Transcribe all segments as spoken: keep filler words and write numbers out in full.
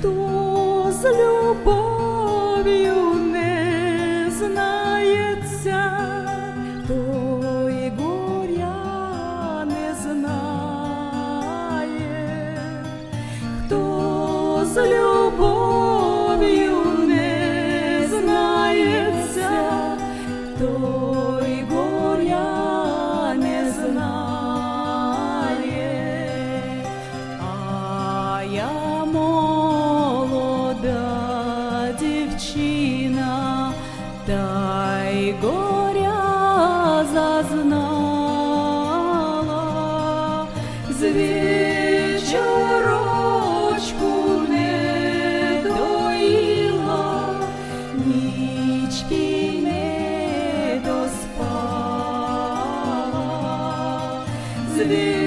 хто з любов'ю не знається, той горя не знає, хто з любов'ю не знається, той горя не знає. А я молода дівчина, та й горя зазнала, з вечорочку не доїла, нічки не доспала, з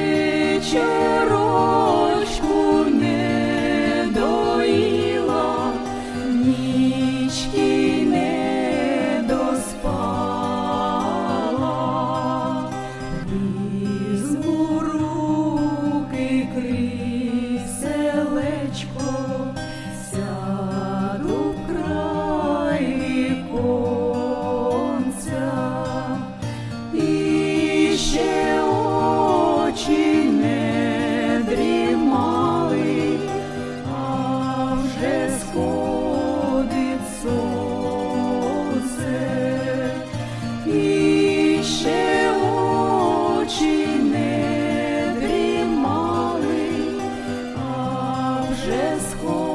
вечорочку не доїла, нічки не доспала. Візьму руки кріселечко, сяду вкрай віконця, і ще очі не дрімали, а вже сходить сонце, і ще очі не дрімали, а вже сходить